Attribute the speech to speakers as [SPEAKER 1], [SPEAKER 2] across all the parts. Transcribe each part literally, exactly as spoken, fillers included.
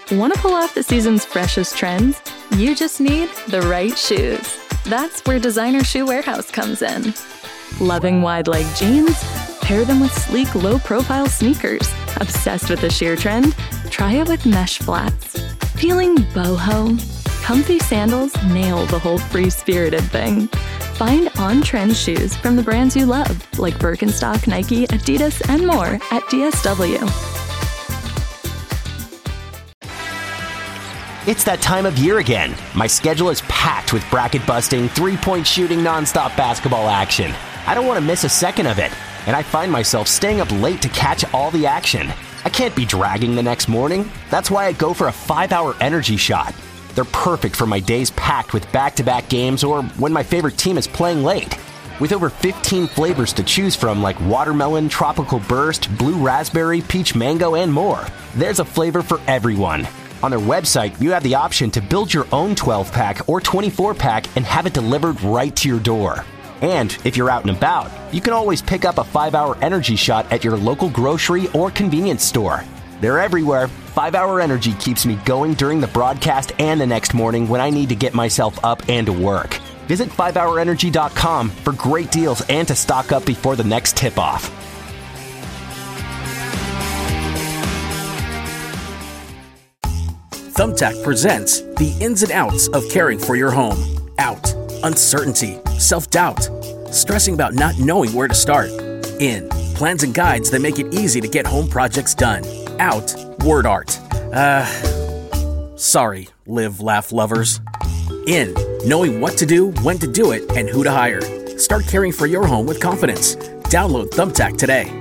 [SPEAKER 1] Want to pull off the season's freshest trends? You just need the right shoes. That's where Designer Shoe Warehouse comes in. Loving wide-leg jeans? Pair them with sleek, low-profile sneakers. Obsessed with the sheer trend? Try it with mesh flats. Feeling boho? Comfy sandals nail the whole free-spirited thing. Find on-trend shoes from the brands you love, like Birkenstock, Nike, Adidas, and more at D S W.
[SPEAKER 2] It's that time of year again. My schedule is packed with bracket-busting, three-point shooting, nonstop basketball action. I don't want to miss a second of it, and I find myself staying up late to catch all the action. I can't be dragging the next morning. That's why I go for a five-hour energy shot. They're perfect for my days packed with back-to-back games or when my favorite team is playing late. With over fifteen flavors to choose from like watermelon, tropical burst, blue raspberry, peach mango, and more, there's a flavor for everyone. On their website, you have the option to build your own twelve-pack or twenty-four-pack and have it delivered right to your door. And if you're out and about, you can always pick up a five-hour energy shot at your local grocery or convenience store. They're everywhere. five-hour Energy keeps me going during the broadcast and the next morning when I need to get myself up and to work. Visit five hour energy dot com for great deals and to stock up before the next tip-off.
[SPEAKER 3] Thumbtack presents the ins and outs of caring for your home. Out, uncertainty, self-doubt, stressing about not knowing where to start. In, plans and guides that make it easy to get home projects done. Out, word art. Uh, sorry, live, laugh lovers. In, knowing what to do, when to do it, and who to hire. Start caring for your home with confidence. Download Thumbtack today.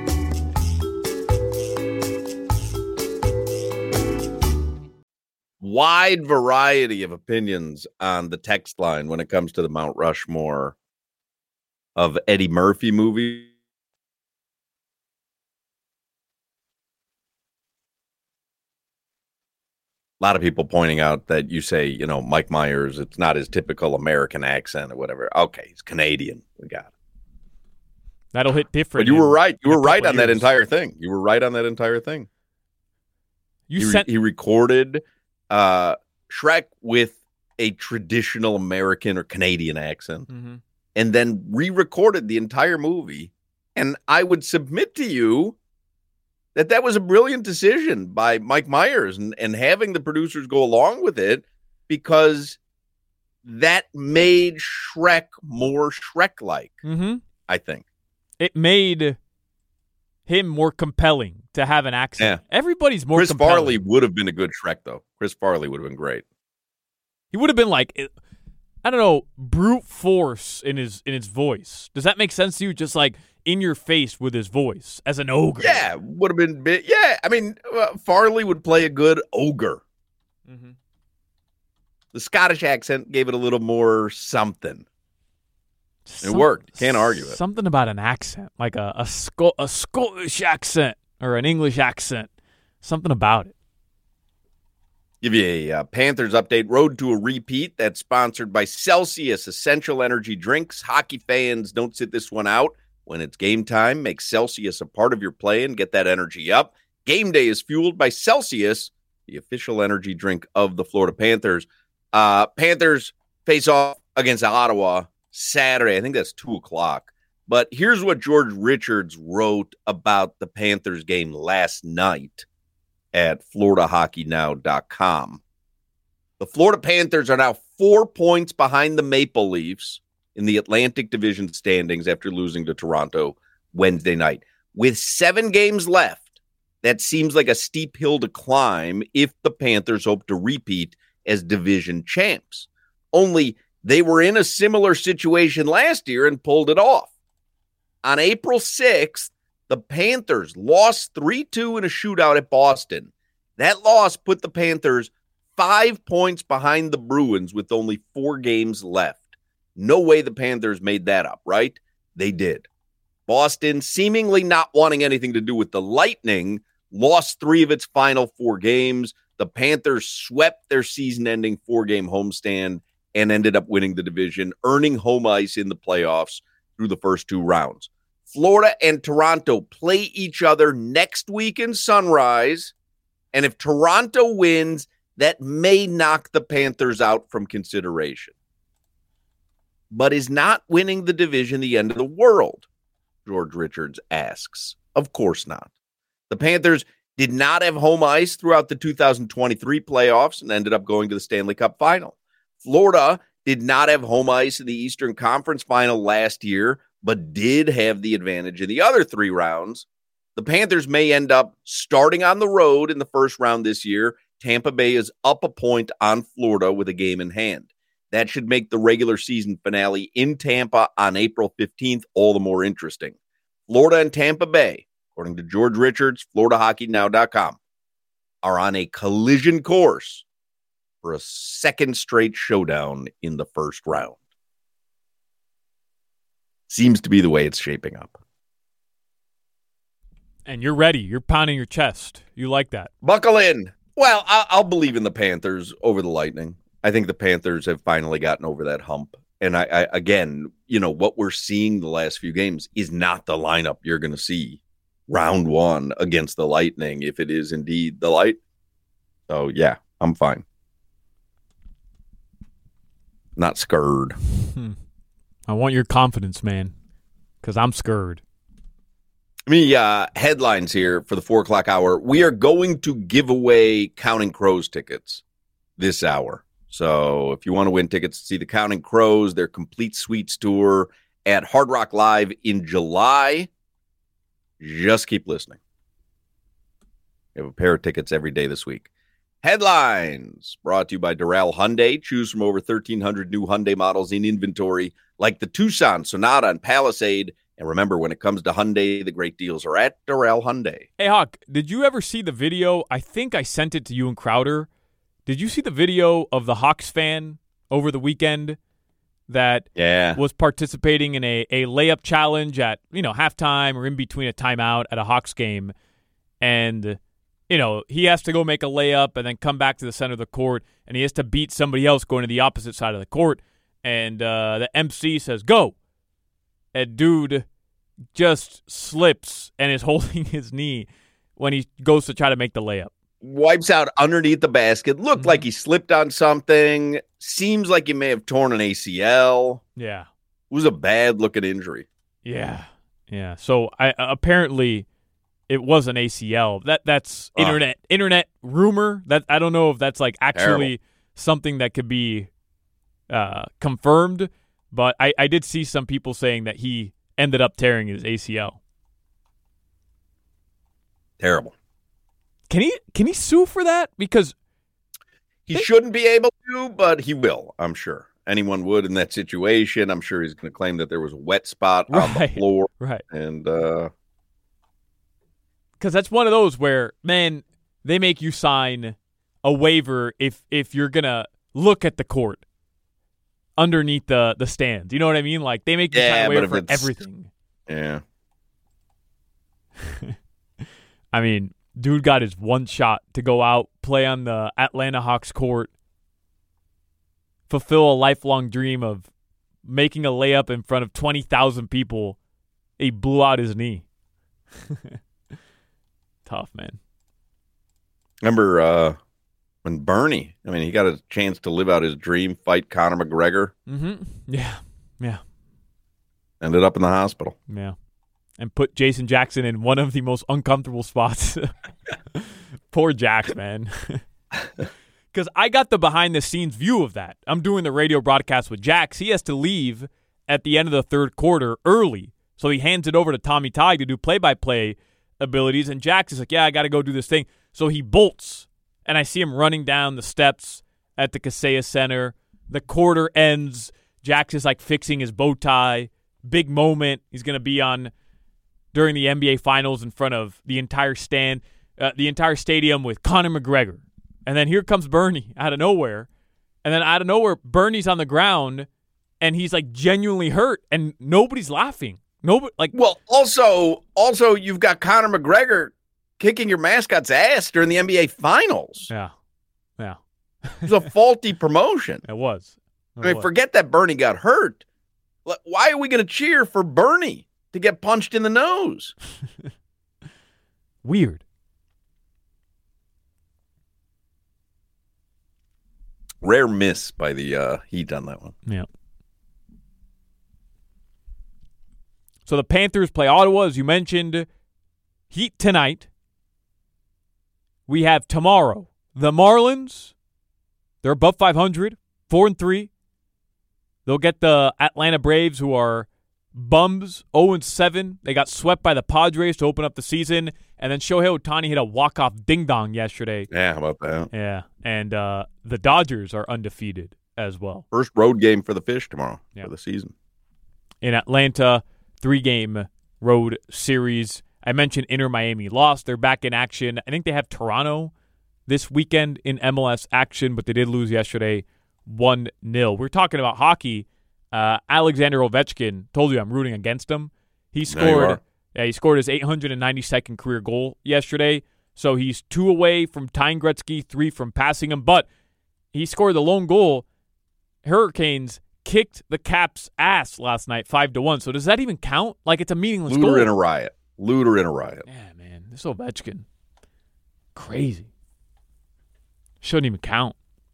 [SPEAKER 4] Wide variety of opinions on the text line when it comes to the Mount Rushmore of Eddie Murphy movies. A lot of people pointing out that you say, you know, Mike Myers, it's not his typical American accent or whatever. Okay, he's Canadian. We got it.
[SPEAKER 5] That'll hit different.
[SPEAKER 4] But you were right. You were right on
[SPEAKER 5] years.
[SPEAKER 4] that entire thing. You were right on that entire thing.
[SPEAKER 5] You
[SPEAKER 4] he, re-
[SPEAKER 5] sent
[SPEAKER 4] he recorded uh, Shrek with a traditional American or Canadian accent,
[SPEAKER 5] mm-hmm.
[SPEAKER 4] and then re-recorded the entire movie. And I would submit to you that that was a brilliant decision by Mike Myers and, and having the producers go along with it, because that made Shrek more Shrek-like,
[SPEAKER 5] mm-hmm.
[SPEAKER 4] I think.
[SPEAKER 5] It made him more compelling to have an accent.
[SPEAKER 4] Yeah.
[SPEAKER 5] Everybody's more
[SPEAKER 4] Chris
[SPEAKER 5] compelling.
[SPEAKER 4] Farley would have been a good Shrek, though. Chris Farley would have been great.
[SPEAKER 5] He would have been like, I don't know, brute force in his in his voice. Does that make sense to you? Just like in your face with his voice as an ogre.
[SPEAKER 4] Yeah, would have been big. Yeah, I mean, uh, Farley would play a good ogre.
[SPEAKER 5] Mm-hmm.
[SPEAKER 4] The Scottish accent gave it a little more something.
[SPEAKER 5] Some,
[SPEAKER 4] it worked. Can't argue it.
[SPEAKER 5] Something about an accent, like a a, Sco- a Scottish accent or an English accent. Something about it.
[SPEAKER 4] Give you a uh, Panthers update. Road to a repeat. That's sponsored by Celsius Essential Energy Drinks. Hockey fans, don't sit this one out. When it's game time, make Celsius a part of your play and get that energy up. Game day is fueled by Celsius, the official energy drink of the Florida Panthers. Uh, Panthers face off against Ottawa Saturday. I think that's two o'clock. But here's what George Richards wrote about the Panthers game last night at florida hockey now dot com. The Florida Panthers are now four points behind the Maple Leafs in the Atlantic Division standings after losing to Toronto Wednesday night. With seven games left, that seems like a steep hill to climb if the Panthers hope to repeat as division champs. Only they were in a similar situation last year and pulled it off. On April sixth, the Panthers lost three two in a shootout at Boston. That loss put the Panthers five points behind the Bruins with only four games left. No way the Panthers made that up, right? They did. Boston, seemingly not wanting anything to do with the Lightning, lost three of its final four games. The Panthers swept their season-ending four-game homestand and ended up winning the division, earning home ice in the playoffs through the first two rounds. Florida and Toronto play each other next week in Sunrise, and if Toronto wins, that may knock the Panthers out from consideration. But is not winning the division the end of the world? George Richards asks. Of course not. The Panthers did not have home ice throughout the two thousand twenty-three playoffs and ended up going to the Stanley Cup final. Florida did not have home ice in the Eastern Conference final last year, but did have the advantage in the other three rounds. The Panthers may end up starting on the road in the first round this year. Tampa Bay is up a point on Florida with a game in hand. That should make the regular season finale in Tampa on April fifteenth all the more interesting. Florida and Tampa Bay, according to George Richards, Florida Hockey Now dot com, are on a collision course for a second straight showdown in the first round. Seems to be the way it's shaping up.
[SPEAKER 5] And you're ready. You're pounding your chest. You like that.
[SPEAKER 4] Buckle in. Well, I'll, I'll believe in the Panthers over the Lightning. I think the Panthers have finally gotten over that hump. And I, I again, you know, what we're seeing the last few games is not the lineup you're going to see round one against the Lightning, if it is indeed the Light. So, yeah, I'm fine. Not scared.
[SPEAKER 5] Hmm. I want your confidence, man, because I'm scared.
[SPEAKER 4] Me, uh, headlines here for the four o'clock hour. We are going to give away Counting Crows tickets this hour. So if you want to win tickets to see the Counting Crows, their Complete Suites tour at Hard Rock Live in July, just keep listening. You have a pair of tickets every day this week. Headlines brought to you by Doral Hyundai. Choose from over thirteen hundred new Hyundai models in inventory, like the Tucson, Sonata, and Palisade. And remember, when it comes to Hyundai, the great deals are at Doral Hyundai.
[SPEAKER 5] Hey, Hawk, did you ever see the video? I think I sent it to you and Crowder. Did you see the video of the Hawks fan over the weekend that
[SPEAKER 4] yeah.
[SPEAKER 5] was participating in a, a layup challenge at, you know, halftime or in between a timeout at a Hawks game? And, you know, he has to go make a layup and then come back to the center of the court, and he has to beat somebody else going to the opposite side of the court. And uh, the M C says, go. And dude just slips and is holding his knee when he goes to try to make the layup.
[SPEAKER 4] Wipes out underneath the basket. Looked
[SPEAKER 5] Mm-hmm.
[SPEAKER 4] like he slipped on something. Seems like he may have torn an A C L.
[SPEAKER 5] Yeah.
[SPEAKER 4] It was a bad-looking injury.
[SPEAKER 5] Yeah. Yeah. So I, uh, apparently it was an A C L. That That's
[SPEAKER 4] Oh.
[SPEAKER 5] internet internet rumor. That I don't know if that's like actually
[SPEAKER 4] Terrible.
[SPEAKER 5] something that could be uh, confirmed, but I, I did see some people saying that he ended up tearing his A C L.
[SPEAKER 4] Terrible.
[SPEAKER 5] Can he can he sue for that? Because
[SPEAKER 4] He shouldn't be able to, but he will, I'm sure. Anyone would in that situation. I'm sure he's going to claim that there was a wet spot on the
[SPEAKER 5] Right.
[SPEAKER 4] floor.
[SPEAKER 5] right,
[SPEAKER 4] And uh,
[SPEAKER 5] because that's one of those where, man, they make you sign a waiver if if you're gonna look at the court underneath the the stands. You know what I mean? Like they make you
[SPEAKER 4] Yeah,
[SPEAKER 5] sign a
[SPEAKER 4] but
[SPEAKER 5] waiver
[SPEAKER 4] if
[SPEAKER 5] for
[SPEAKER 4] it's-
[SPEAKER 5] everything.
[SPEAKER 4] yeah.
[SPEAKER 5] I mean, dude got his one shot to go out, play on the Atlanta Hawks court, fulfill a lifelong dream of making a layup in front of twenty thousand people. He blew out his knee. Tough, man.
[SPEAKER 4] Remember uh, when Bernie, I mean, he got a chance to live out his dream, fight Conor McGregor,
[SPEAKER 5] Mm-hmm. Yeah, yeah,
[SPEAKER 4] ended up in the hospital.
[SPEAKER 5] yeah. And put Jason Jackson in one of the most uncomfortable spots. Poor Jax, man. Because I got the behind-the-scenes view of that. I'm doing the radio broadcast with Jax. He has to leave at the end of the third quarter early. So he hands it over to Tommy Tighe to do play-by-play abilities. And Jax is like, yeah, I got to go do this thing. So he bolts. And I see him running down the steps at the Kaseya Center. The quarter ends. Jax is like fixing his bow tie. Big moment. He's going to be on during the N B A Finals in front of the entire stand, uh, the entire stadium with Conor McGregor. And then here comes Bernie out of nowhere. And then out of nowhere, Bernie's on the ground, and he's like genuinely hurt, and nobody's laughing. Nobody like.
[SPEAKER 4] Well, also, also you've got Conor McGregor kicking your mascot's ass during the N B A Finals.
[SPEAKER 5] Yeah, yeah,
[SPEAKER 4] It was a faulty promotion.
[SPEAKER 5] it was. It
[SPEAKER 4] I mean,
[SPEAKER 5] was.
[SPEAKER 4] forget that Bernie got hurt. Why are we going to cheer for Bernie to get punched in the nose?
[SPEAKER 5] Weird.
[SPEAKER 4] Rare miss by the uh, Heat on that one.
[SPEAKER 5] Yeah. So the Panthers play Ottawa, as you mentioned. Heat tonight. We have tomorrow the Marlins. They're above five hundred, four and three. They'll get the Atlanta Braves, who are bums, oh and seven. They got swept by the Padres to open up the season. And then Shohei Ohtani hit a walk-off ding-dong yesterday.
[SPEAKER 4] Yeah, how about that?
[SPEAKER 5] Yeah, and uh, the Dodgers are undefeated as well.
[SPEAKER 4] First road game for the Fish tomorrow
[SPEAKER 5] yeah.
[SPEAKER 4] for the season.
[SPEAKER 5] In Atlanta, three-game road series. I mentioned Inter Miami lost. They're back in action. I think they have Toronto this weekend in M L S action, but they did lose yesterday one nil. We're talking about hockey. Uh, Alexander Ovechkin, told you I'm rooting against him. He scored yeah, he scored his eight hundred ninety-second career goal yesterday. So he's two away from tying Gretzky, three from passing him. But he scored the lone goal. Hurricanes kicked the Caps' ass last night, five to one. So does that even count? Like, it's a meaningless
[SPEAKER 4] Luder
[SPEAKER 5] goal.
[SPEAKER 4] in a riot. Luder in a riot.
[SPEAKER 5] Yeah, man. This Ovechkin. Crazy. Shouldn't even count.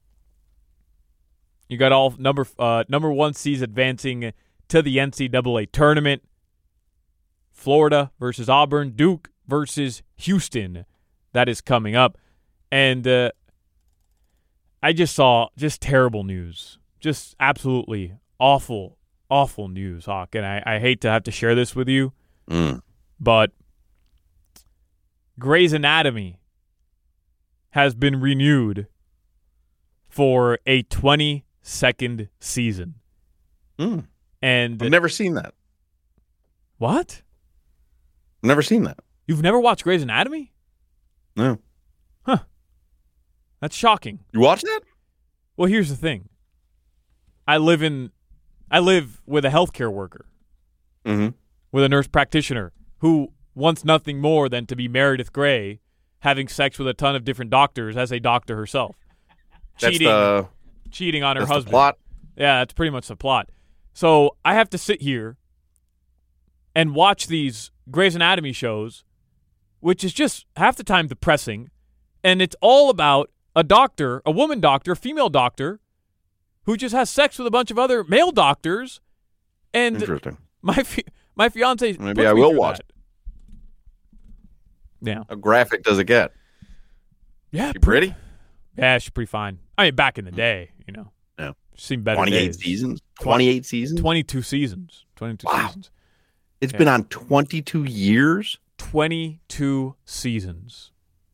[SPEAKER 5] You got all number uh, number one seeds advancing to the N C double A tournament. Florida versus Auburn. Duke versus Houston. That is coming up. And uh, I just saw just terrible news. Just absolutely awful, awful news, Hawk. And I, I hate to have to share this with you,
[SPEAKER 4] Mm.
[SPEAKER 5] but Grey's Anatomy has been renewed for a twenty-second season.
[SPEAKER 4] Mm.
[SPEAKER 5] And
[SPEAKER 4] I've never seen that.
[SPEAKER 5] what?
[SPEAKER 4] Never seen that.
[SPEAKER 5] You've never watched Grey's Anatomy?
[SPEAKER 4] No.
[SPEAKER 5] Huh. That's shocking.
[SPEAKER 4] You watch that?
[SPEAKER 5] Well, here's the thing. I live in, I live with a healthcare worker,
[SPEAKER 4] Mm-hmm.
[SPEAKER 5] with a nurse practitioner who wants nothing more than to be Meredith Grey, having sex with a ton of different doctors as a doctor herself,
[SPEAKER 4] That's
[SPEAKER 5] cheating,
[SPEAKER 4] the,
[SPEAKER 5] cheating on her
[SPEAKER 4] that's the
[SPEAKER 5] husband.
[SPEAKER 4] plot.
[SPEAKER 5] Yeah, that's pretty much the plot. So I have to sit here and watch these Grey's Anatomy shows, which is just half the time depressing, and it's all about a doctor, a woman doctor, a female doctor, who just has sex with a bunch of other male doctors, and
[SPEAKER 4] Interesting.
[SPEAKER 5] my fi- my fiance.
[SPEAKER 4] Maybe
[SPEAKER 5] puts
[SPEAKER 4] I
[SPEAKER 5] me
[SPEAKER 4] will
[SPEAKER 5] through
[SPEAKER 4] watch
[SPEAKER 5] that. Yeah,
[SPEAKER 4] How graphic does it get?
[SPEAKER 5] yeah,
[SPEAKER 4] You pretty?
[SPEAKER 5] yeah, she's pretty fine. I mean, back in the day, you know,
[SPEAKER 4] Yeah.
[SPEAKER 5] she's seen better
[SPEAKER 4] twenty-eight
[SPEAKER 5] days.
[SPEAKER 4] seasons? twenty-eight seasons?
[SPEAKER 5] Twenty-two seasons. Twenty-two
[SPEAKER 4] Wow.
[SPEAKER 5] seasons.
[SPEAKER 4] It's
[SPEAKER 5] Yeah.
[SPEAKER 4] been on twenty-two years?
[SPEAKER 5] Twenty-two seasons.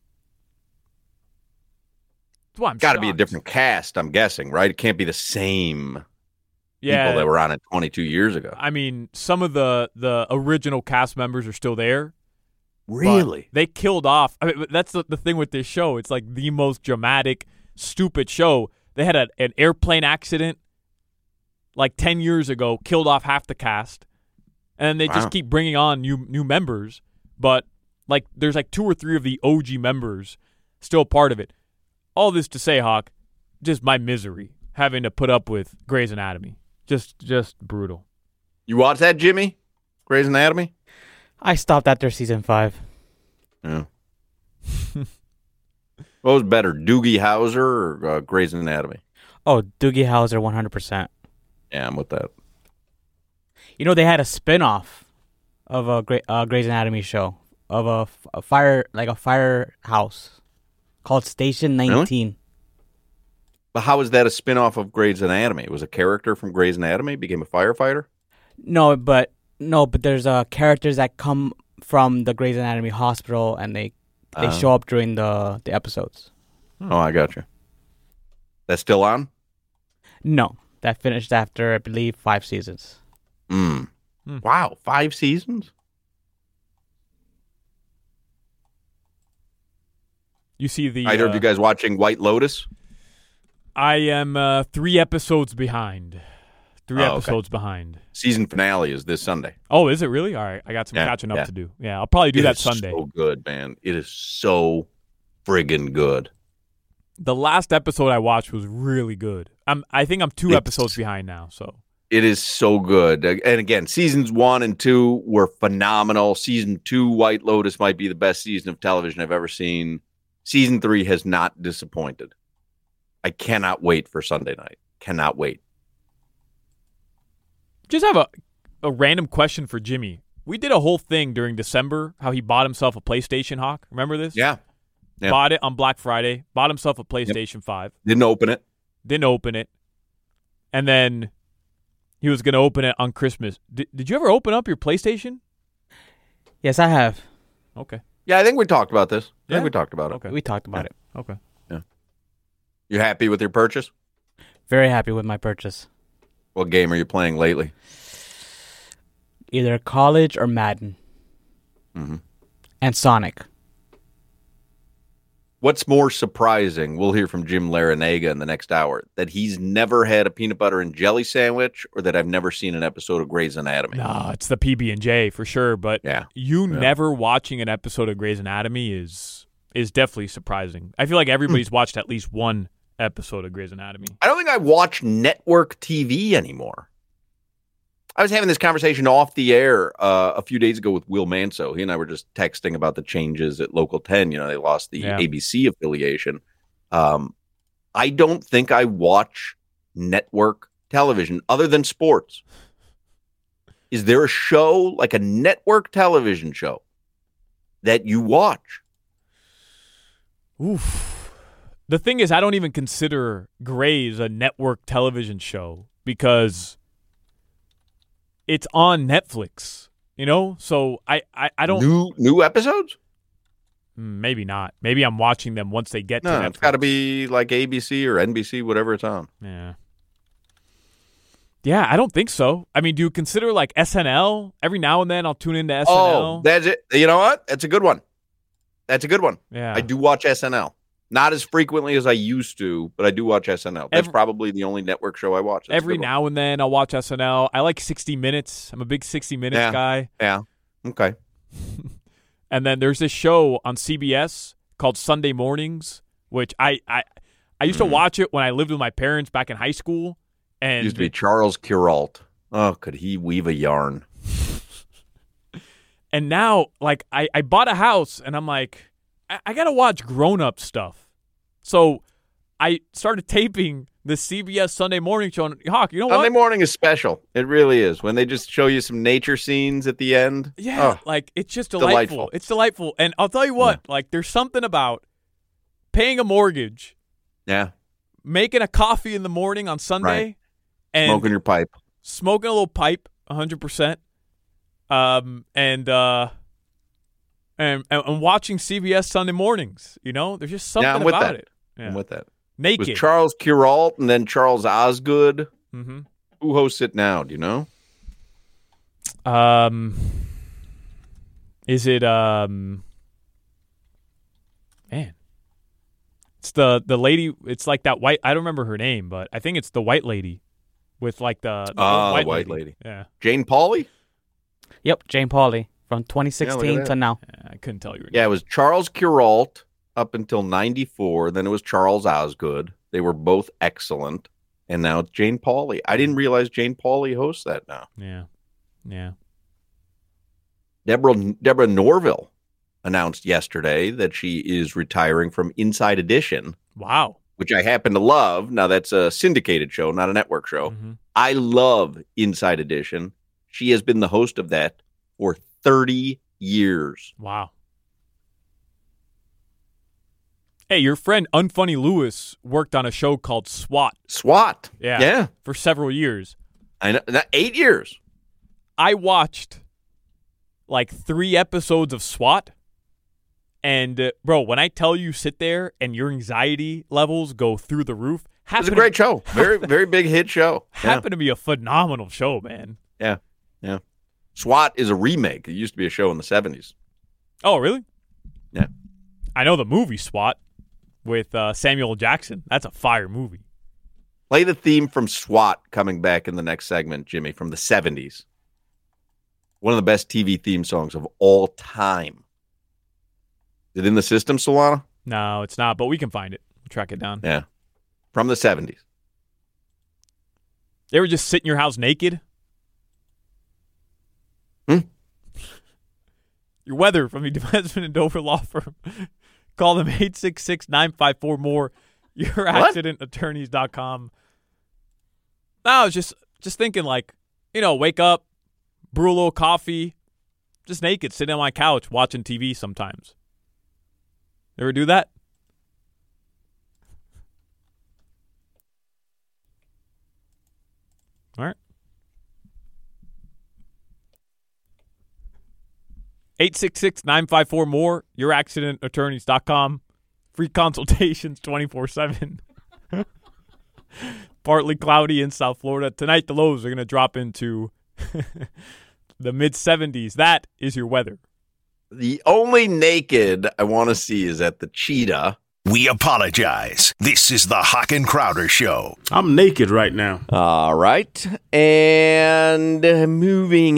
[SPEAKER 5] That's why I'm
[SPEAKER 4] Got to be a
[SPEAKER 5] shocked.
[SPEAKER 4] different cast, I'm guessing, right? It can't be the same
[SPEAKER 5] yeah,
[SPEAKER 4] people that were on it twenty-two years ago.
[SPEAKER 5] I mean, some of the the original cast members are still there. but
[SPEAKER 4] Really?
[SPEAKER 5] They killed off. I mean, that's the, the thing with this show. It's like the most dramatic, stupid show. They had a, an airplane accident like ten years ago, killed off half the cast, and they
[SPEAKER 4] Wow.
[SPEAKER 5] just keep bringing on new new members. But like, there's like two or three of the O G members still part of it. All this to say, Hawk, just my misery having to put up with Grey's Anatomy. Just, just brutal.
[SPEAKER 4] You watch that, Jimmy? Grey's Anatomy?
[SPEAKER 6] I stopped after season five.
[SPEAKER 4] Yeah. What was better, Doogie Howser or uh, Grey's Anatomy?
[SPEAKER 6] Oh, Doogie Howser, one hundred percent.
[SPEAKER 4] Yeah, I'm with that.
[SPEAKER 6] You know, they had a spin-off of a Grey, uh, Grey's Anatomy show of a, f- a fire, like a firehouse called Station nineteen.
[SPEAKER 4] But how is that a spin-off of Grey's Anatomy? It was a character from Grey's Anatomy, became a firefighter?
[SPEAKER 6] No, but no, but there's uh, characters that come from the Grey's Anatomy hospital, and they they
[SPEAKER 4] Uh.
[SPEAKER 6] show up during the the episodes.
[SPEAKER 4] Oh, I got you. That's still on?
[SPEAKER 6] No, that finished after I believe five seasons.
[SPEAKER 4] Mm.
[SPEAKER 5] Hmm.
[SPEAKER 4] Wow, five seasons?
[SPEAKER 5] You see the.
[SPEAKER 4] Either
[SPEAKER 5] uh,
[SPEAKER 4] of you guys watching White Lotus?
[SPEAKER 5] I am uh, three episodes behind. Three
[SPEAKER 4] Oh, okay.
[SPEAKER 5] episodes behind.
[SPEAKER 4] Season finale is this Sunday.
[SPEAKER 5] Oh, is it really? All right, I got some
[SPEAKER 4] Yeah,
[SPEAKER 5] catching up
[SPEAKER 4] yeah.
[SPEAKER 5] to do. Yeah, I'll probably do
[SPEAKER 4] It
[SPEAKER 5] that
[SPEAKER 4] is
[SPEAKER 5] Sunday.
[SPEAKER 4] so good, man. It is so friggin' good.
[SPEAKER 5] The last episode I watched was really good. I'm. I think I'm two
[SPEAKER 4] It's-
[SPEAKER 5] episodes behind now. So
[SPEAKER 4] It is so good. And again, seasons one and two were phenomenal. Season two, White Lotus, might be the best season of television I've ever seen. Season three has not disappointed. I cannot wait for Sunday night. Cannot wait.
[SPEAKER 5] Just have a, a random question for Jimmy. We did a whole thing during December, how he bought himself a PlayStation, Hawk. Remember this?
[SPEAKER 4] Yeah. yeah.
[SPEAKER 5] Bought it on Black Friday. Bought himself a PlayStation yep. five.
[SPEAKER 4] Didn't open it.
[SPEAKER 5] Didn't open it. And then he was going to open it on Christmas. Did, did you ever open up your PlayStation?
[SPEAKER 6] Yes, I have.
[SPEAKER 5] Okay.
[SPEAKER 4] Yeah, I think we talked about this. I
[SPEAKER 5] Yeah?
[SPEAKER 4] think we talked about it.
[SPEAKER 5] Okay.
[SPEAKER 6] We talked about
[SPEAKER 5] yeah.
[SPEAKER 6] it.
[SPEAKER 5] Okay.
[SPEAKER 4] Yeah. You happy with your purchase?
[SPEAKER 6] Very happy with my purchase.
[SPEAKER 4] What game are you playing lately?
[SPEAKER 6] Either College or Madden.
[SPEAKER 4] Mm-hmm.
[SPEAKER 6] And Sonic.
[SPEAKER 4] What's more surprising, we'll hear from Jim Larinaga in the next hour, that he's never had a peanut butter and jelly sandwich or that I've never seen an episode of Grey's Anatomy?
[SPEAKER 5] No, it's the P B and J for sure, but
[SPEAKER 4] yeah.
[SPEAKER 5] you
[SPEAKER 4] yeah.
[SPEAKER 5] never watching an episode of Grey's Anatomy is is definitely surprising. I feel like everybody's watched at least one episode of Grey's Anatomy.
[SPEAKER 4] I don't think I watch network T V anymore. I was having this conversation off the air uh, a few days ago with Will Manso. He and I were just texting about the changes at Local ten. You know, they lost the
[SPEAKER 5] yeah.
[SPEAKER 4] A B C affiliation. Um, I don't think I watch network television other than sports. Is there a show, like a network television show, that you watch?
[SPEAKER 5] Oof. The thing is, I don't even consider Grey's a network television show because it's on Netflix, you know? So I, I, I don't...
[SPEAKER 4] New new episodes?
[SPEAKER 5] Maybe not. Maybe I'm watching them once they get
[SPEAKER 4] no,
[SPEAKER 5] to Netflix.
[SPEAKER 4] It's got to be like A B C or N B C, whatever it's on.
[SPEAKER 5] Yeah. Yeah, I don't think so. I mean, do you consider like S N L? Every now and then I'll tune into S N L.
[SPEAKER 4] Oh, that's it. You know what? That's a good one. That's a good one.
[SPEAKER 5] Yeah.
[SPEAKER 4] I do watch S N L. Not as frequently as I used to, but I do watch S N L. That's
[SPEAKER 5] Every,
[SPEAKER 4] probably the only network show I watch. That's
[SPEAKER 5] every now and then I'll watch S N L. I like sixty minutes. I'm a big sixty minutes
[SPEAKER 4] yeah.
[SPEAKER 5] guy.
[SPEAKER 4] Yeah. Okay.
[SPEAKER 5] And then there's this show on C B S called Sunday Mornings, which I I, I used mm. to watch it when I lived with my parents back in high school. And
[SPEAKER 4] it used to be Charles Kuralt. Oh, could he weave a yarn?
[SPEAKER 5] And now, like, I, I bought a house, and I'm like, I, I got to watch grown-up stuff. So I started taping the C B S Sunday Morning Show. And, Hawk, you know what?
[SPEAKER 4] Sunday morning is special. It really is. When they just show you some nature scenes at the end.
[SPEAKER 5] Yeah,
[SPEAKER 4] oh,
[SPEAKER 5] like, it's just delightful.
[SPEAKER 4] delightful.
[SPEAKER 5] It's delightful. And I'll tell you what, yeah. like, there's something about paying a mortgage.
[SPEAKER 4] Yeah.
[SPEAKER 5] Making a coffee in the morning on Sunday.
[SPEAKER 4] Right.
[SPEAKER 5] And
[SPEAKER 4] smoking your pipe.
[SPEAKER 5] Smoking a little pipe, one hundred percent. Um, and, uh, and, and watching C B S Sunday mornings, you know? There's just something
[SPEAKER 4] yeah, I'm with
[SPEAKER 5] about
[SPEAKER 4] that.
[SPEAKER 5] it. Yeah.
[SPEAKER 4] I'm with that.
[SPEAKER 5] Naked.
[SPEAKER 4] It was Charles Kuralt and then Charles Osgood.
[SPEAKER 5] Mm-hmm.
[SPEAKER 4] Who hosts it now? Do you know?
[SPEAKER 5] Um, is it, um, man, it's the, the lady, it's like that white, I don't remember her name, but I think it's the white lady with like the, the
[SPEAKER 4] oh,
[SPEAKER 5] white,
[SPEAKER 4] white
[SPEAKER 5] lady.
[SPEAKER 4] lady.
[SPEAKER 5] Yeah.
[SPEAKER 4] Jane Pauley?
[SPEAKER 6] Yep, Jane Pauley from twenty sixteen
[SPEAKER 4] yeah,
[SPEAKER 6] to now.
[SPEAKER 5] Yeah, I couldn't tell you.
[SPEAKER 4] Yeah, it was Charles Kuralt up until ninety-four. Then it was Charles Osgood. They were both excellent. And now it's Jane Pauley. I didn't realize Jane Pauley hosts that now.
[SPEAKER 5] Yeah. Yeah.
[SPEAKER 4] Deborah Deborah Norville announced yesterday that she is retiring from Inside Edition.
[SPEAKER 5] Wow.
[SPEAKER 4] Which I happen to love. Now, that's a syndicated show, not a network show.
[SPEAKER 5] Mm-hmm.
[SPEAKER 4] I love Inside Edition. She has been the host of that for thirty years.
[SPEAKER 5] Wow. Hey, your friend Unfunny Lewis worked on a show called SWAT.
[SPEAKER 4] SWAT.
[SPEAKER 5] Yeah.
[SPEAKER 4] Yeah.
[SPEAKER 5] For several years.
[SPEAKER 4] I know. Not eight years.
[SPEAKER 5] I watched like three episodes of SWAT. And, uh, bro, when I tell you sit there and your anxiety levels go through the roof.
[SPEAKER 4] It was a great show. Very, very big hit show.
[SPEAKER 5] Happened
[SPEAKER 4] yeah.
[SPEAKER 5] to be a phenomenal show, man.
[SPEAKER 4] Yeah. Yeah. SWAT is a remake. It used to be a show in the seventies.
[SPEAKER 5] Oh, really?
[SPEAKER 4] Yeah.
[SPEAKER 5] I know the movie SWAT with uh, Samuel Jackson. That's a fire movie.
[SPEAKER 4] Play the theme from SWAT coming back in the next segment, Jimmy, from the seventies. One of the best T V theme songs of all time. Is it in the system, Solana?
[SPEAKER 5] No, it's not, but we can find it. We'll track it down.
[SPEAKER 4] Yeah. From the seventies.
[SPEAKER 5] They were just sit in your house naked?
[SPEAKER 4] Hmm?
[SPEAKER 5] Your weather from the Desmond and Dover Law Firm. Call them eight six six, nine five four, more. your accident attorneys dot com. No, I was just, just thinking like, you know, wake up, brew a little coffee, just naked, sitting on my couch watching T V sometimes. Ever do that? All right. eight six six, nine five four, M O R E, your accident attorneys dot com. Free consultations twenty-four seven. Partly cloudy in South Florida. Tonight, the lows are going to drop into the mid seventies. That is your weather.
[SPEAKER 4] The only naked I want to see is at the Cheetah.
[SPEAKER 7] We apologize. This is the Hawk and Crowder Show.
[SPEAKER 8] I'm naked right now.
[SPEAKER 4] All right. And moving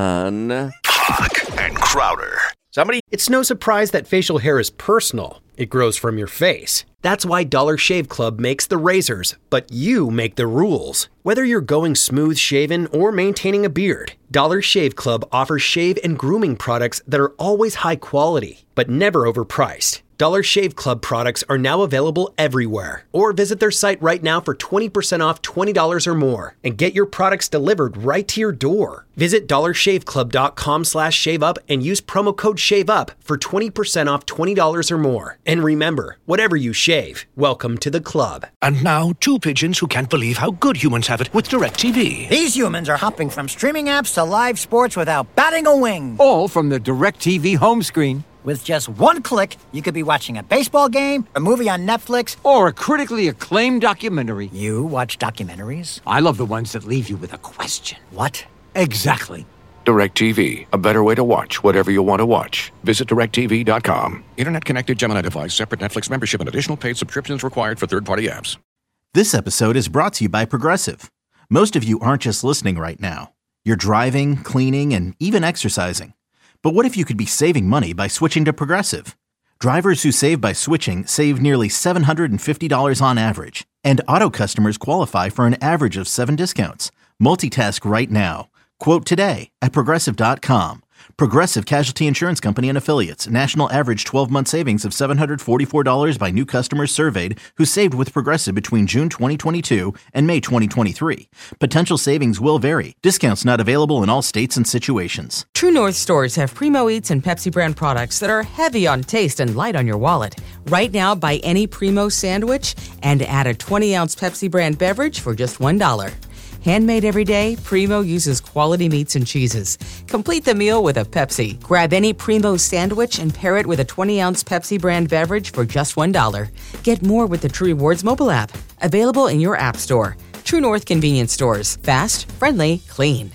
[SPEAKER 4] on.
[SPEAKER 7] Hawk and Crowder.
[SPEAKER 4] Somebody.
[SPEAKER 9] It's no surprise that facial hair is personal. It grows from your face. That's why Dollar Shave Club makes the razors, but you make the rules. Whether you're going smooth shaven or maintaining a beard, Dollar Shave Club offers shave and grooming products that are always high quality, but never overpriced. Dollar Shave Club products are now available everywhere. Or visit their site right now for twenty percent off twenty dollars or more and get your products delivered right to your door. Visit dollar shave club dot com slash shave up and use promo code SHAVEUP for twenty percent off twenty dollars or more. And remember, whatever you shave, welcome to the club.
[SPEAKER 7] And now, two pigeons who can't believe how good humans have it with DirecTV.
[SPEAKER 10] These humans are hopping from streaming apps to live sports without batting a wing.
[SPEAKER 11] All from the DirecTV home screen.
[SPEAKER 10] With just one click, you could be watching a baseball game, a movie on Netflix,
[SPEAKER 11] or a critically acclaimed documentary.
[SPEAKER 10] You watch documentaries?
[SPEAKER 11] I love the ones that leave you with a question.
[SPEAKER 10] What?
[SPEAKER 11] Exactly.
[SPEAKER 12] DirecTV, a better way to watch whatever you want to watch. Visit direct T V dot com.
[SPEAKER 13] Internet-connected Gemini device, separate Netflix membership, and additional paid subscriptions required for third-party apps.
[SPEAKER 14] This episode is brought to you by Progressive. Most of you aren't just listening right now. You're driving, cleaning, and even exercising. But what if you could be saving money by switching to Progressive? Drivers who save by switching save nearly seven hundred fifty dollars on average. And auto customers qualify for an average of seven discounts. Multitask right now. Quote today at Progressive dot com. Progressive Casualty Insurance Company and Affiliates. National average twelve-month savings of seven hundred forty-four dollars by new customers surveyed who saved with Progressive between June twenty twenty-two and May twenty twenty-three. Potential savings will vary. Discounts not available in all states and situations.
[SPEAKER 15] True North stores have Primo Eats and Pepsi brand products that are heavy on taste and light on your wallet. Right now, buy any Primo sandwich and add a twenty-ounce Pepsi brand beverage for just one dollar. Handmade every day, Primo uses quality meats and cheeses. Complete the meal with a Pepsi. Grab any Primo sandwich and pair it with a twenty-ounce Pepsi brand beverage for just one dollar. Get more with the True Rewards mobile app. Available in your app store. True North Convenience Stores. Fast, friendly, clean.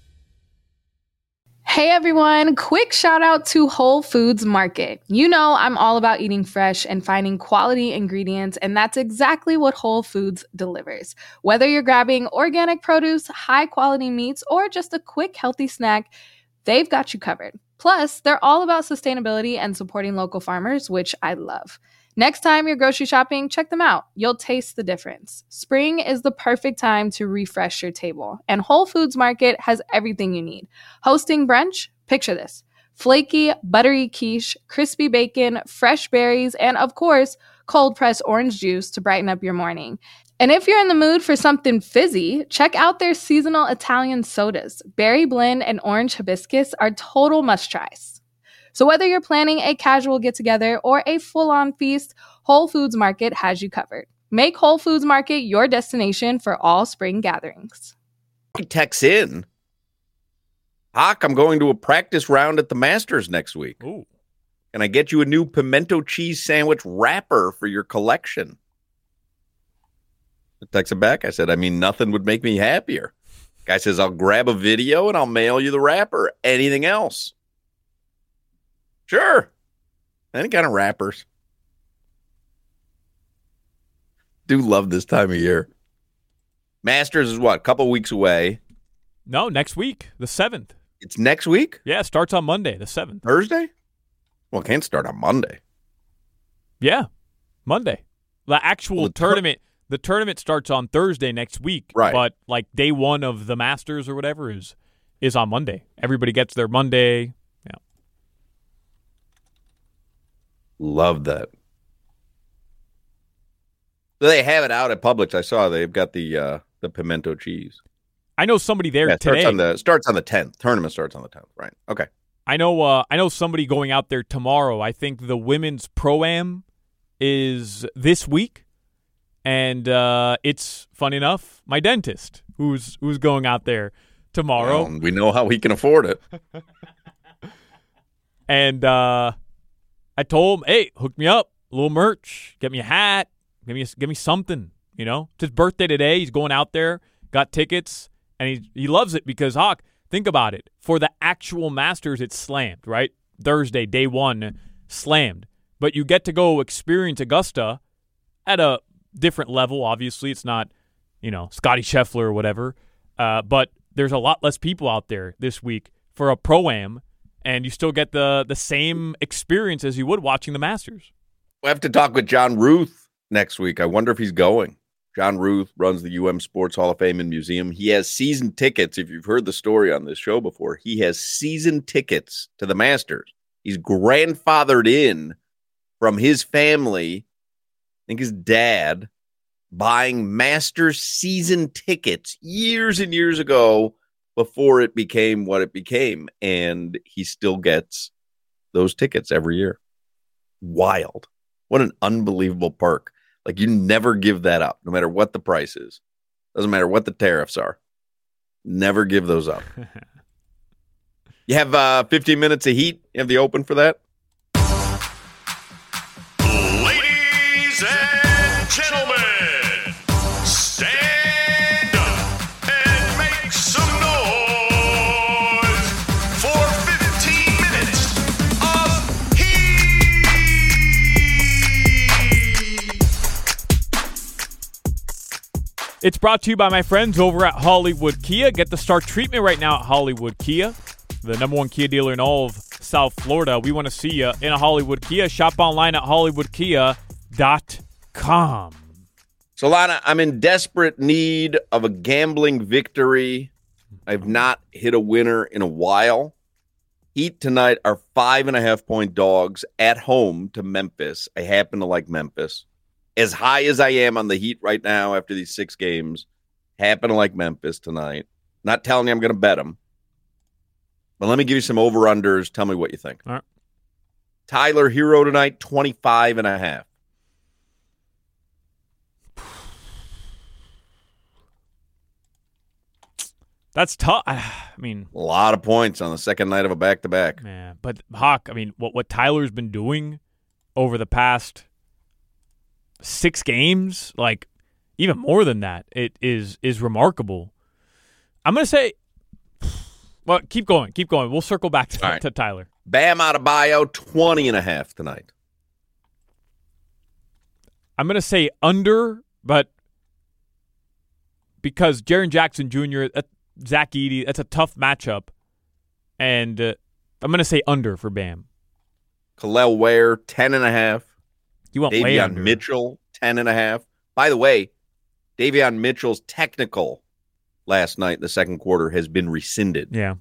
[SPEAKER 16] Hey everyone, quick shout out to Whole Foods Market. You know I'm all about eating fresh and finding quality ingredients, and that's exactly what Whole Foods delivers. Whether you're grabbing organic produce, high quality meats, or just a quick healthy snack, they've got you covered. Plus, they're all about sustainability and supporting local farmers, which I love. Next time you're grocery shopping, check them out. You'll taste the difference. Spring is the perfect time to refresh your table, and Whole Foods Market has everything you need. Hosting brunch? Picture this. Flaky, buttery quiche, crispy bacon, fresh berries, and of course, cold-pressed orange juice to brighten up your morning. And if you're in the mood for something fizzy, check out their seasonal Italian sodas. Berry blend and orange hibiscus are total must-tries. So whether you're planning a casual get-together or a full-on feast, Whole Foods Market has you covered. Make Whole Foods Market your destination for all spring gatherings.
[SPEAKER 4] Text in. Hawk, I'm going to a practice round at the Masters next week.
[SPEAKER 5] Ooh.
[SPEAKER 4] Can I get you a new pimento cheese sandwich wrapper for your collection? I texted back. I said, I mean, nothing would make me happier. Guy says, I'll grab a video and I'll mail you the wrapper. Anything else? Sure. Any kind of wrappers. Do love this time of year. Masters is what? A couple weeks away.
[SPEAKER 5] No, next week, the seventh.
[SPEAKER 4] It's next week?
[SPEAKER 5] Yeah, it starts on Monday, the seventh.
[SPEAKER 4] Thursday? Well, it can't start on Monday.
[SPEAKER 5] Yeah, Monday. The actual
[SPEAKER 4] well, the
[SPEAKER 5] tournament, tur- the tournament starts on Thursday next week.
[SPEAKER 4] Right.
[SPEAKER 5] But like day one of the Masters or whatever is is on Monday. Everybody gets their Monday. Yeah.
[SPEAKER 4] Love that. They have it out at Publix. I saw they've got the uh, the pimento cheese.
[SPEAKER 5] I know somebody there
[SPEAKER 4] yeah, it starts
[SPEAKER 5] today.
[SPEAKER 4] On the, starts on the tenth. Tournament starts on the tenth, right? Okay.
[SPEAKER 5] I know uh, I know somebody going out there tomorrow. I think the women's Pro-Am is this week. And uh, it's, fun enough, my dentist who's who's going out there tomorrow.
[SPEAKER 4] Well, we know how he can afford it.
[SPEAKER 5] And uh, I told him, hey, hook me up, a little merch, get me a hat, give me a, give me something. You know, it's his birthday today. He's going out there, got tickets, and he he loves it because, Hawk, think about it. For the actual Masters, it's slammed, right? Thursday, day one, slammed. But you get to go experience Augusta at a different level. Obviously, it's not, you know, Scotty Scheffler or whatever. Uh, but there's a lot less people out there this week for a Pro-Am, and you still get the the same experience as you would watching the Masters.
[SPEAKER 4] We'll have to talk with John Ruth next week. I wonder if he's going. John Ruth runs the U M Sports Hall of Fame and Museum. He has season tickets. If you've heard the story on this show before, he has season tickets to the Masters. He's grandfathered in from his family, I think his dad, buying Masters season tickets years and years ago before it became what it became. And he still gets those tickets every year. Wild. What an unbelievable perk. Like, you never give that up, no matter what the price is. Doesn't matter what the tariffs are. Never give those up. You have uh, fifteen minutes of heat. You have the open for that?
[SPEAKER 8] Ladies and gentlemen, stand up and make some noise for fifteen minutes of heat.
[SPEAKER 5] It's brought to you by my friends over at Hollywood Kia. Get the Start treatment right now at Hollywood Kia, the number one Kia dealer in all of South Florida. We want to see you in a Hollywood Kia. Shop online at hollywood kia dot com.
[SPEAKER 4] So, Lana, I'm in desperate need of a gambling victory. I've not hit a winner in a while. Heat tonight are five and a half point dogs at home to Memphis. I happen to like Memphis. As high as I am on the Heat right now after these six games, happen to like Memphis tonight. Not telling you I'm going to bet them. But let me give you some over-unders. Tell me what you think.
[SPEAKER 5] All right.
[SPEAKER 4] Tyler Hero tonight, twenty-five and a half.
[SPEAKER 5] That's tough. I mean,
[SPEAKER 4] a lot of points on the second night of a back-to-back.
[SPEAKER 5] Yeah, but Hawk, I mean, what what Tyler's been doing over the past six games, like even more than that, it is is remarkable. I'm going to say, well, keep going, keep going. We'll circle back to,
[SPEAKER 4] right.
[SPEAKER 5] to Tyler.
[SPEAKER 4] Bam Adebayo, twenty and a half tonight.
[SPEAKER 5] I'm going to say under, but because Jaren Jackson Junior, uh, Zach Edey, that's a tough matchup. And uh, I'm going to say under for Bam.
[SPEAKER 4] Khalil Ware, ten and a half.
[SPEAKER 5] You want way
[SPEAKER 4] Davion
[SPEAKER 5] under.
[SPEAKER 4] Mitchell, ten and a half. By the way, Davion Mitchell's technical last night in the second quarter has been rescinded.
[SPEAKER 5] Yeah.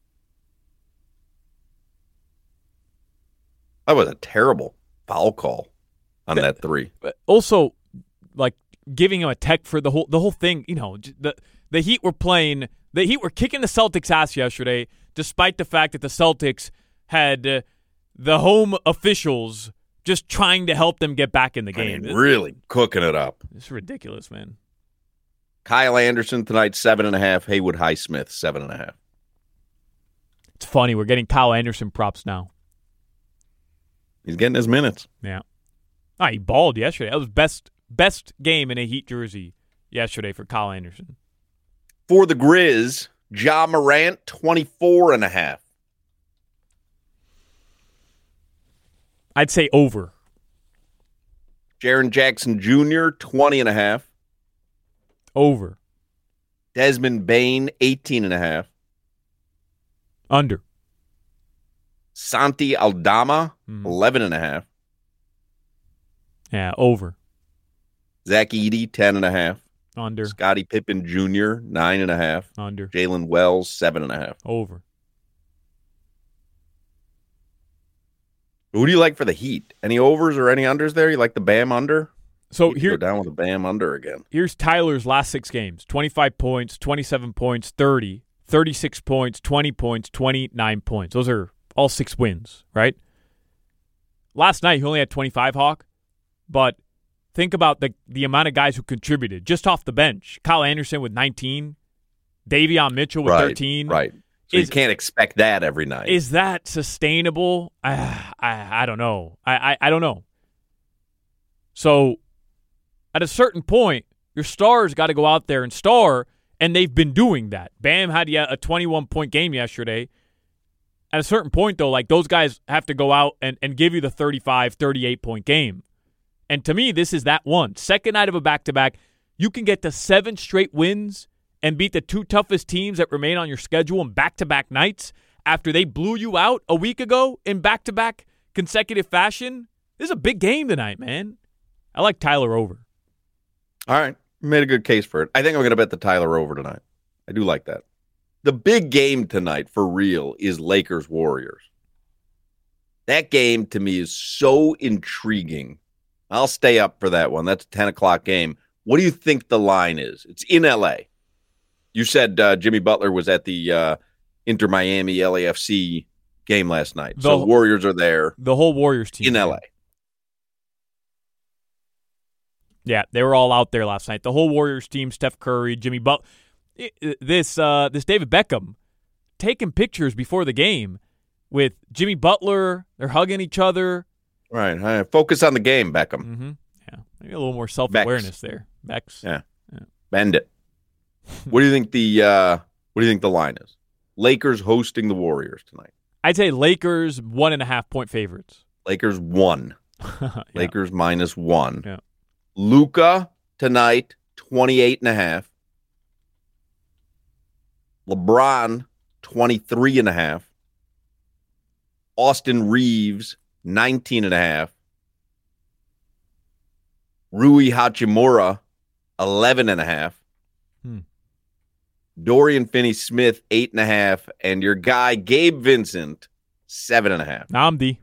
[SPEAKER 4] That was a terrible foul call on that three.
[SPEAKER 5] But also, like, giving him a tech for the whole the whole thing, you know, the the Heat were playing, the Heat were kicking the Celtics' ass yesterday, despite the fact that the Celtics had uh, the home officials just trying to help them get back in the game.
[SPEAKER 4] I mean, really cooking it up.
[SPEAKER 5] It's ridiculous, man.
[SPEAKER 4] Kyle Anderson tonight, seven and a half. Haywood Highsmith, seven and a half.
[SPEAKER 5] It's funny. We're getting Kyle Anderson props now.
[SPEAKER 4] He's getting his minutes.
[SPEAKER 5] Yeah. Ah, he balled yesterday. That was best best game in a Heat jersey yesterday for Kyle Anderson.
[SPEAKER 4] For the Grizz, Ja Morant, twenty-four and a half.
[SPEAKER 5] I'd say over.
[SPEAKER 4] Jaren Jackson Junior, twenty and a half.
[SPEAKER 5] Over.
[SPEAKER 4] Desmond Bane, eighteen and a half.
[SPEAKER 5] Under.
[SPEAKER 4] Santi Aldama,
[SPEAKER 5] mm.
[SPEAKER 4] eleven and a half.
[SPEAKER 5] Yeah, over.
[SPEAKER 4] Zach Edey, ten and a half.
[SPEAKER 5] Under.
[SPEAKER 4] Scottie Pippen Junior, nine and a half.
[SPEAKER 5] Under.
[SPEAKER 4] Jalen Wells, seven and a half.
[SPEAKER 5] Over.
[SPEAKER 4] Who do you like for the Heat? Any overs or any unders there? You like the Bam under?
[SPEAKER 5] So
[SPEAKER 4] Need to
[SPEAKER 5] here,
[SPEAKER 4] go down with a Bam under again.
[SPEAKER 5] Here's Tyler's last six games: twenty-five points, twenty-seven points, thirty, thirty-six points, twenty points, twenty-nine points. Those are all six wins, right? Last night he only had twenty-five, Hawk, but think about the the amount of guys who contributed just off the bench. Kyle Anderson with nineteen, Davion Mitchell with
[SPEAKER 4] right,
[SPEAKER 5] thirteen.
[SPEAKER 4] Right. So
[SPEAKER 5] is,
[SPEAKER 4] you can't expect that every night.
[SPEAKER 5] Is that sustainable? I I, I don't know. I, I I don't know. So at a certain point, your stars got to go out there and star, and they've been doing that. Bam had yeah, a twenty-one point game yesterday. At a certain point, though, like those guys have to go out and, and give you the thirty-five, thirty-eight point game. And to me, this is that one. Second night of a back-to-back, you can get to seven straight wins and beat the two toughest teams that remain on your schedule in back-to-back nights after they blew you out a week ago in back-to-back consecutive fashion. This is a big game tonight, man. I like Tyler over.
[SPEAKER 4] All right. You made a good case for it. I think I'm going to bet the Tyler over tonight. I do like that. The big game tonight, for real, is Lakers-Warriors. That game, to me, is so intriguing. I'll stay up for that one. That's a ten o'clock game. What do you think the line is? It's in L A. You said uh, Jimmy Butler was at the uh, Inter-Miami L A F C game last night.
[SPEAKER 5] The,
[SPEAKER 4] so Warriors are there.
[SPEAKER 5] The whole Warriors team.
[SPEAKER 4] In L A.
[SPEAKER 5] Yeah, they were all out there last night. The whole Warriors team, Steph Curry, Jimmy Butler. This, uh, this David Beckham taking pictures before the game with Jimmy Butler. They're hugging each other.
[SPEAKER 4] Right. right. Focus on the game, Beckham.
[SPEAKER 5] Mm-hmm. Yeah. Maybe a little more self-awareness Bex. there. Bex.
[SPEAKER 4] Yeah. yeah. Bend it. What do you think the uh, What do you think the line is? Lakers hosting the Warriors tonight.
[SPEAKER 5] I'd say Lakers one and a half point favorites.
[SPEAKER 4] Lakers one.
[SPEAKER 5] yeah.
[SPEAKER 4] Lakers minus one.
[SPEAKER 5] Yeah.
[SPEAKER 4] Luka tonight, twenty-eight and a half. LeBron, twenty-three and a half. Austin Reeves, nineteen and a half. Rui Hachimura, eleven and a half.
[SPEAKER 5] Hmm.
[SPEAKER 4] Dorian Finney-Smith, eight and a half. And your guy, Gabe Vincent, seven and a half.
[SPEAKER 5] Namdi.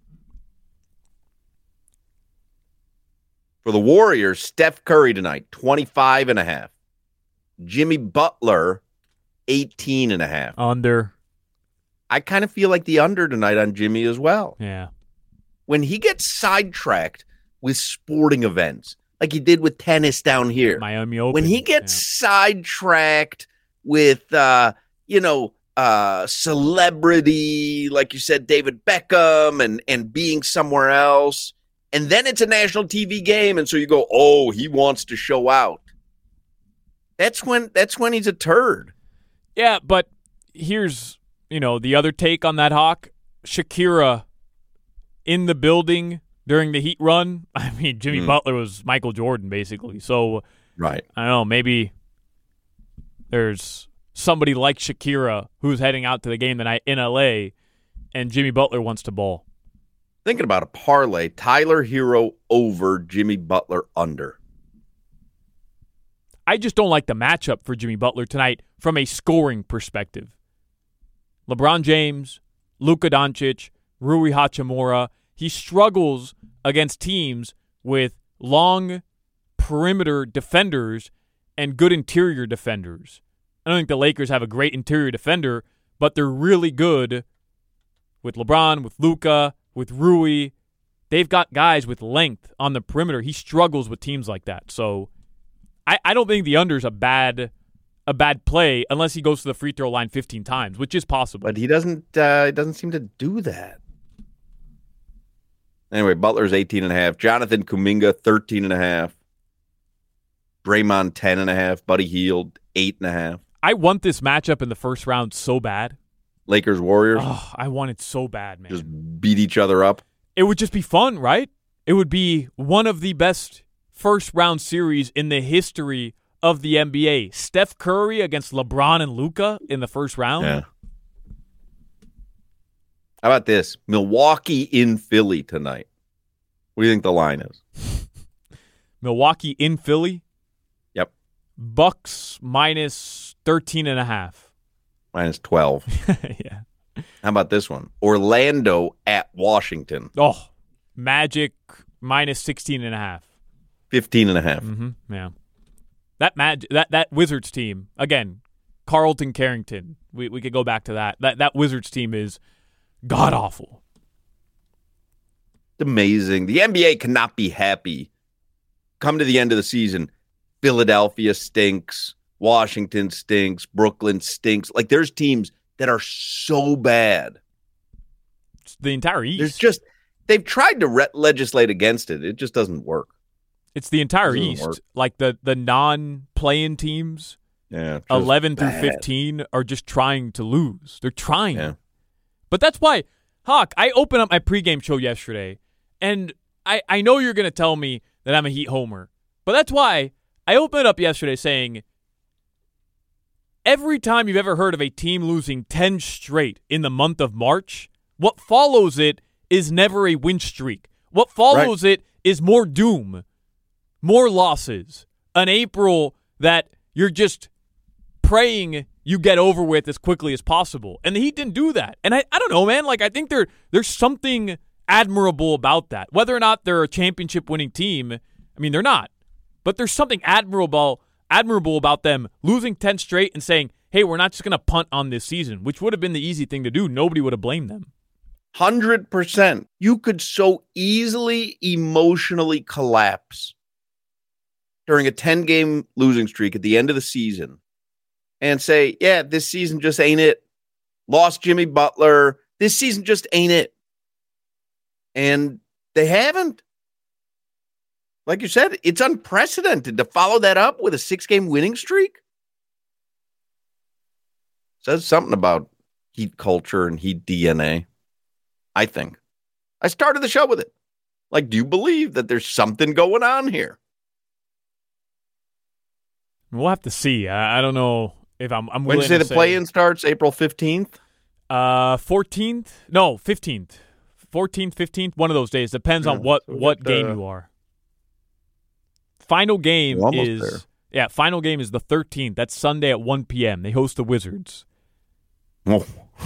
[SPEAKER 4] For the Warriors, Steph Curry tonight, twenty-five and a half. Jimmy Butler, eighteen and a half.
[SPEAKER 5] Under.
[SPEAKER 4] I kind of feel like the under tonight on Jimmy as well.
[SPEAKER 5] Yeah.
[SPEAKER 4] When he gets sidetracked with sporting events, like he did with tennis down here.
[SPEAKER 5] Miami Open.
[SPEAKER 4] When he gets yeah. sidetracked with, uh, you know, uh, celebrity, like you said, David Beckham, and, and being somewhere else, and then it's a national T V game, and so you go, oh, he wants to show out. That's when that's when he's a turd.
[SPEAKER 5] Yeah, but here's, you know, the other take on that, Hawk. Shakira in the building during the Heat run. I mean, Jimmy mm. Butler was Michael Jordan, basically. So,
[SPEAKER 4] right.
[SPEAKER 5] I don't know, maybe there's somebody like Shakira who's heading out to the game tonight in L A, and Jimmy Butler wants to ball.
[SPEAKER 4] Thinking about a parlay, Tyler Hero over, Jimmy Butler under.
[SPEAKER 5] I just don't like the matchup for Jimmy Butler tonight from a scoring perspective. LeBron James, Luka Doncic, Rui Hachimura, he struggles against teams with long perimeter defenders and good interior defenders. I don't think the Lakers have a great interior defender, but they're really good with LeBron, with Luka, with Rui. They've got guys with length on the perimeter. He struggles with teams like that. So I, I don't think the under's a bad a bad play unless he goes to the free throw line fifteen times, which is possible.
[SPEAKER 4] But he doesn't uh, he doesn't seem to do that. Anyway, Butler's eighteen and a half. Jonathan Kuminga, thirteen and a half. Draymond, ten and a half. Buddy Hield, eight and a half.
[SPEAKER 5] I want this matchup in the first round so bad.
[SPEAKER 4] Lakers, Warriors.
[SPEAKER 5] Oh, I want it so bad, man.
[SPEAKER 4] Just beat each other up.
[SPEAKER 5] It would just be fun, right? It would be one of the best first round series in the history of the N B A. Steph Curry against LeBron and Luka in the first round.
[SPEAKER 4] Yeah. How about this? Milwaukee in Philly tonight. What do you think the line is?
[SPEAKER 5] Milwaukee in Philly?
[SPEAKER 4] Yep.
[SPEAKER 5] Bucks minus thirteen and a half.
[SPEAKER 4] Minus twelve.
[SPEAKER 5] Yeah.
[SPEAKER 4] How about this one? Orlando at Washington.
[SPEAKER 5] Oh, Magic minus sixteen and a half.
[SPEAKER 4] fifteen and a half.
[SPEAKER 5] Mm-hmm. Yeah. That mag- that that Wizards team, again, Carlton Carrington. We we could go back to that. That that Wizards team is god awful.
[SPEAKER 4] It's amazing. The N B A cannot be happy. Come to the end of the season, Philadelphia stinks, Washington stinks, Brooklyn stinks. Like there's teams that are so bad.
[SPEAKER 5] It's the entire East.
[SPEAKER 4] There's just they've tried to re- legislate against it. It just doesn't work.
[SPEAKER 5] It's the entire
[SPEAKER 4] Doesn't
[SPEAKER 5] East.
[SPEAKER 4] work.
[SPEAKER 5] Like the the non-playing teams,
[SPEAKER 4] yeah, just
[SPEAKER 5] eleven through
[SPEAKER 4] bad.
[SPEAKER 5] fifteen are just trying to lose. They're trying.
[SPEAKER 4] Yeah.
[SPEAKER 5] But that's why, Hawk, I opened up my pregame show yesterday, and I, I know you're going to tell me that I'm a Heat homer. But that's why I opened it up yesterday saying, every time you've ever heard of a team losing ten straight in the month of March, what follows it is never a win streak. What follows right. it is more doom, more losses, an April that you're just praying you get over with as quickly as possible. And the Heat didn't do that. And I, I don't know, man. Like, I think there there's something admirable about that. Whether or not they're a championship-winning team, I mean, they're not. But there's something admirable admirable about them losing ten straight and saying, hey, we're not just going to punt on this season, which would have been the easy thing to do. Nobody would have blamed them.
[SPEAKER 4] one hundred percent. You could so easily emotionally collapse during a ten-game losing streak at the end of the season and say, yeah, this season just ain't it. Lost Jimmy Butler. This season just ain't it. And they haven't. Like you said, it's unprecedented to follow that up with a six-game winning streak. Says something about Heat culture and Heat D N A, I think. I started the show with it. Like, do you believe that there's something going on here?
[SPEAKER 5] We'll have to see. I, I don't know if I'm. I'm
[SPEAKER 4] When
[SPEAKER 5] willing
[SPEAKER 4] you say
[SPEAKER 5] to
[SPEAKER 4] the play-in starts April fifteenth?
[SPEAKER 5] Uh, fourteenth? No, fifteenth. fourteenth, fifteenth, one of those days. Depends
[SPEAKER 4] Yeah,
[SPEAKER 5] on what,
[SPEAKER 4] so
[SPEAKER 5] what
[SPEAKER 4] that,
[SPEAKER 5] game
[SPEAKER 4] uh,
[SPEAKER 5] you are. Final game
[SPEAKER 4] We're almost
[SPEAKER 5] is
[SPEAKER 4] there.
[SPEAKER 5] yeah. Final game is the thirteenth. That's Sunday at one p.m. They host the Wizards.
[SPEAKER 4] Oh.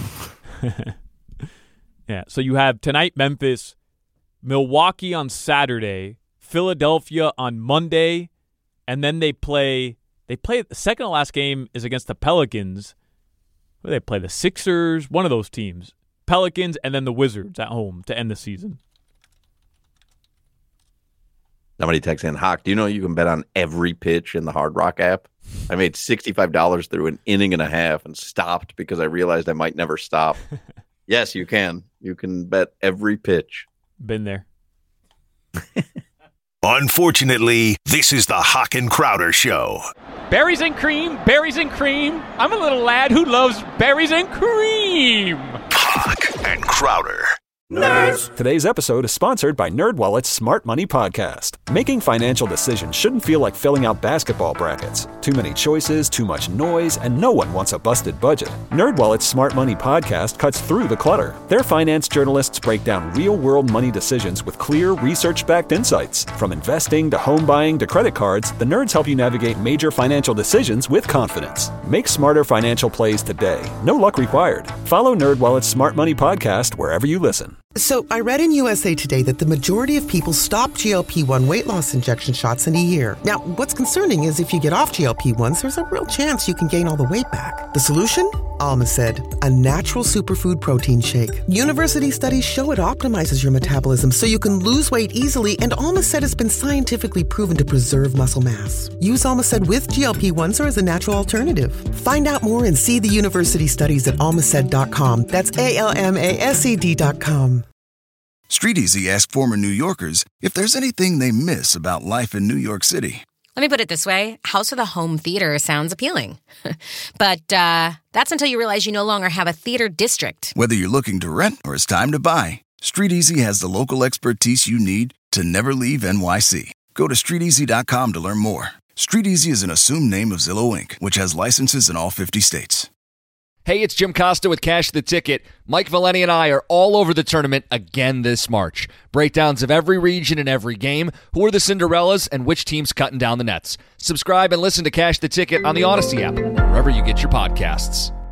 [SPEAKER 5] Yeah. So you have tonight Memphis, Milwaukee on Saturday, Philadelphia on Monday, and then they play. They play the second to last game is against the Pelicans. Where do they play? The Sixers, one of those teams. Pelicans, and then the Wizards at home to end the season.
[SPEAKER 4] Somebody texts in, Hawk, do you know you can bet on every pitch in the Hard Rock app? I made sixty-five dollars through an inning and a half and stopped because I realized I might never stop. Yes, you can. You can bet every pitch.
[SPEAKER 5] Been there.
[SPEAKER 8] Unfortunately, this is the Hawk and Crowder Show.
[SPEAKER 17] Berries and cream, berries and cream. I'm a little lad who loves berries and cream.
[SPEAKER 8] Hawk and Crowder.
[SPEAKER 18] Nerds! Today's episode is sponsored by NerdWallet's Smart Money Podcast. Making financial decisions shouldn't feel like filling out basketball brackets. Too many choices, too much noise, and no one wants a busted budget. NerdWallet's Smart Money Podcast cuts through the clutter. Their finance journalists break down real-world money decisions with clear, research-backed insights. From investing to home buying to credit cards, the nerds help you navigate major financial decisions with confidence. Make smarter financial plays today. No luck required. Follow NerdWallet's Smart Money Podcast wherever you listen.
[SPEAKER 19] So, I read in U S A Today that the majority of people stop G L P one weight loss injection shots in a year. Now, what's concerning is if you get off G L P ones, there's a real chance you can gain all the weight back. The solution? Almacid, a natural superfood protein shake. University studies show it optimizes your metabolism so you can lose weight easily, and Almacid has been scientifically proven to preserve muscle mass. Use Almacid with G L P ones or as a natural alternative. Find out more and see the university studies at almacid dot com. That's A L M A S E D dot com.
[SPEAKER 20] StreetEasy asked former New Yorkers if there's anything they miss about life in New York City.
[SPEAKER 21] Let me put it this way. House with a home theater sounds appealing. But uh, that's until you realize you no longer have a theater district.
[SPEAKER 20] Whether you're looking to rent or it's time to buy, StreetEasy has the local expertise you need to never leave N Y C. Go to street easy dot com to learn more. StreetEasy is an assumed name of Zillow Incorporated, which has licenses in all fifty states.
[SPEAKER 22] Hey, it's Jim Costa with Cash the Ticket. Mike Valeni and I are all over the tournament again this March. Breakdowns of every region and every game, who are the Cinderellas, and which team's cutting down the nets. Subscribe and listen to Cash the Ticket on the Odyssey app, wherever you get your podcasts.